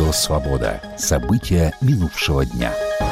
Радио «Свобода». События минувшего дня.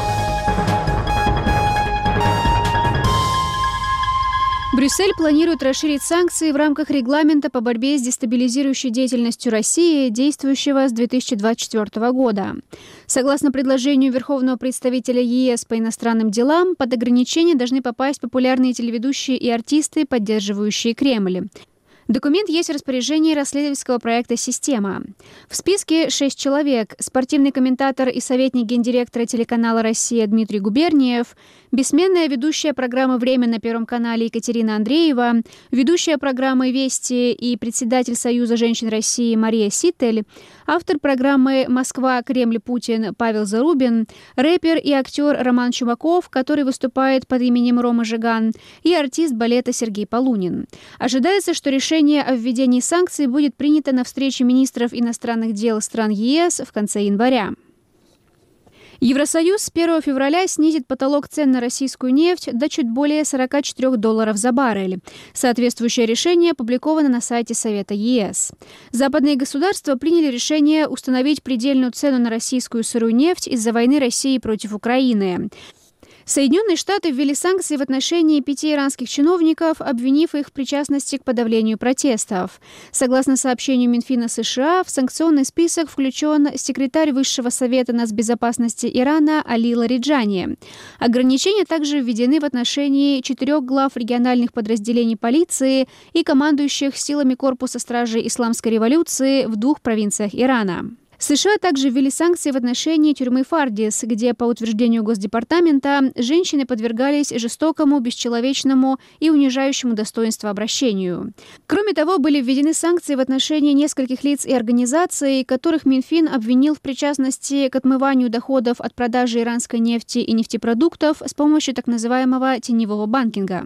Брюссель планирует расширить санкции в рамках регламента по борьбе с дестабилизирующей деятельностью России, действующего с 2024 года. Согласно предложению Верховного представителя ЕС по иностранным делам, под ограничения должны попасть популярные телеведущие и артисты, поддерживающие Кремль. Документ есть в распоряжении расследовательского проекта «Система». В списке 6 человек: спортивный комментатор и советник гендиректора телеканала «Россия» Дмитрий Губерниев, бессменная ведущая программы «Время» на Первом канале Екатерина Андреева, ведущая программы «Вести» и председатель Союза женщин России Мария Ситель, автор программы «Москва, Кремль, Путин» Павел Зарубин, рэпер и актер Роман Чумаков, который выступает под именем Рома Жиган, и артист балета Сергей Полунин. Ожидается, что решение о введении санкций будет принято на встрече министров иностранных дел стран ЕС в конце января. Евросоюз с 1 февраля снизит потолок цен на российскую нефть до чуть более $44 за баррель. Соответствующее решение опубликовано на сайте Совета ЕС. Западные государства приняли решение установить предельную цену на российскую сырую нефть из-за войны России против Украины. Соединенные Штаты ввели санкции в отношении 5 иранских чиновников, обвинив их в причастности к подавлению протестов. Согласно сообщению Минфина США, в санкционный список включен секретарь Высшего совета нацбезопасности Ирана Али Лариджани. Ограничения также введены в отношении 4 глав региональных подразделений полиции и командующих силами корпуса стражей исламской революции в 2 провинциях Ирана. США также ввели санкции в отношении тюрьмы Фардис, где, по утверждению Госдепартамента, женщины подвергались жестокому, бесчеловечному и унижающему достоинство обращению. Кроме того, были введены санкции в отношении нескольких лиц и организаций, которых Минфин обвинил в причастности к отмыванию доходов от продажи иранской нефти и нефтепродуктов с помощью так называемого теневого банкинга.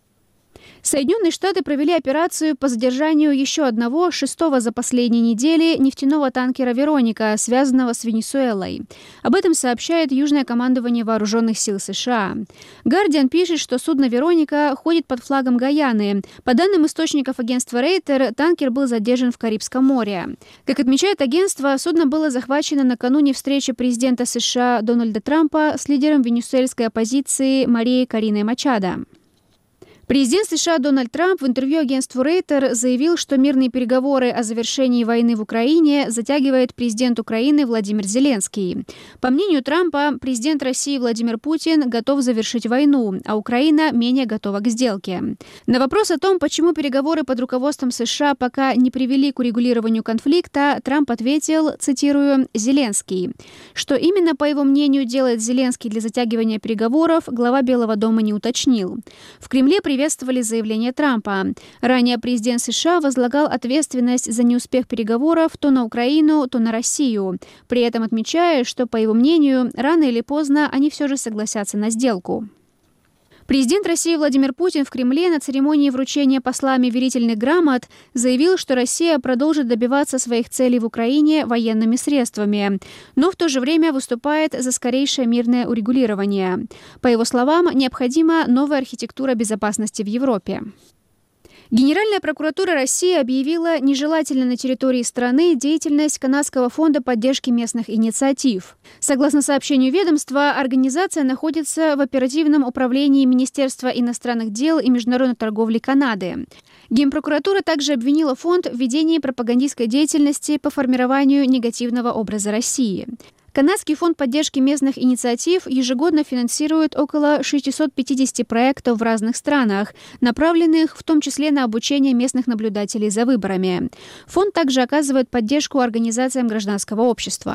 Соединенные Штаты провели операцию по задержанию еще одного, 6-го за последние недели, нефтяного танкера «Вероника», связанного с Венесуэлой. Об этом сообщает Южное командование Вооруженных сил США. «Гардиан» пишет, что судно «Вероника» ходит под флагом Гайаны. По данным источников агентства Рейтер, танкер был задержан в Карибском море. Как отмечает агентство, судно было захвачено накануне встречи президента США Дональда Трампа с лидером венесуэльской оппозиции Марией Кориной Мачадо. Президент США Дональд Трамп в интервью агентству Рейтер заявил, что мирные переговоры о завершении войны в Украине затягивает президент Украины Владимир Зеленский. По мнению Трампа, президент России Владимир Путин готов завершить войну, а Украина менее готова к сделке. На вопрос о том, почему переговоры под руководством США пока не привели к урегулированию конфликта, Трамп ответил, цитирую, «Зеленский». Что именно, по его мнению, делает Зеленский для затягивания переговоров, глава Белого дома не уточнил. В Кремле приветствовали заявление Трампа. Ранее президент США возлагал ответственность за неуспех переговоров то на Украину, то на Россию, при этом отмечая, что, по его мнению, рано или поздно они все же согласятся на сделку. Президент России Владимир Путин в Кремле на церемонии вручения послами верительных грамот заявил, что Россия продолжит добиваться своих целей в Украине военными средствами, но в то же время выступает за скорейшее мирное урегулирование. По его словам, необходима новая архитектура безопасности в Европе. Генеральная прокуратура России объявила нежелательной на территории страны деятельность Канадского фонда поддержки местных инициатив. Согласно сообщению ведомства, организация находится в оперативном управлении Министерства иностранных дел и международной торговли Канады. Генпрокуратура также обвинила фонд в ведении пропагандистской деятельности по формированию негативного образа России. Канадский фонд поддержки местных инициатив ежегодно финансирует около 650 проектов в разных странах, направленных в том числе на обучение местных наблюдателей за выборами. Фонд также оказывает поддержку организациям гражданского общества.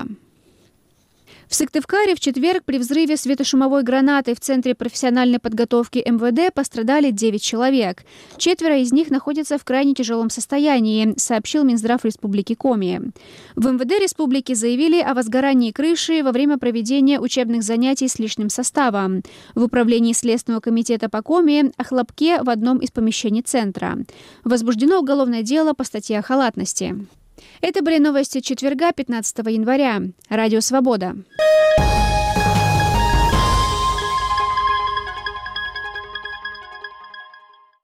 В Сыктывкаре в четверг при взрыве светошумовой гранаты в Центре профессиональной подготовки МВД пострадали 9 человек. 4 из них находятся в крайне тяжелом состоянии, сообщил Минздрав Республики Коми. В МВД республики заявили о возгорании крыши во время проведения учебных занятий с личным составом. В управлении Следственного комитета по Коми о хлопке в одном из помещений центра. Возбуждено уголовное дело по статье о халатности. Это были новости четверга, 15 января. Радио «Свобода».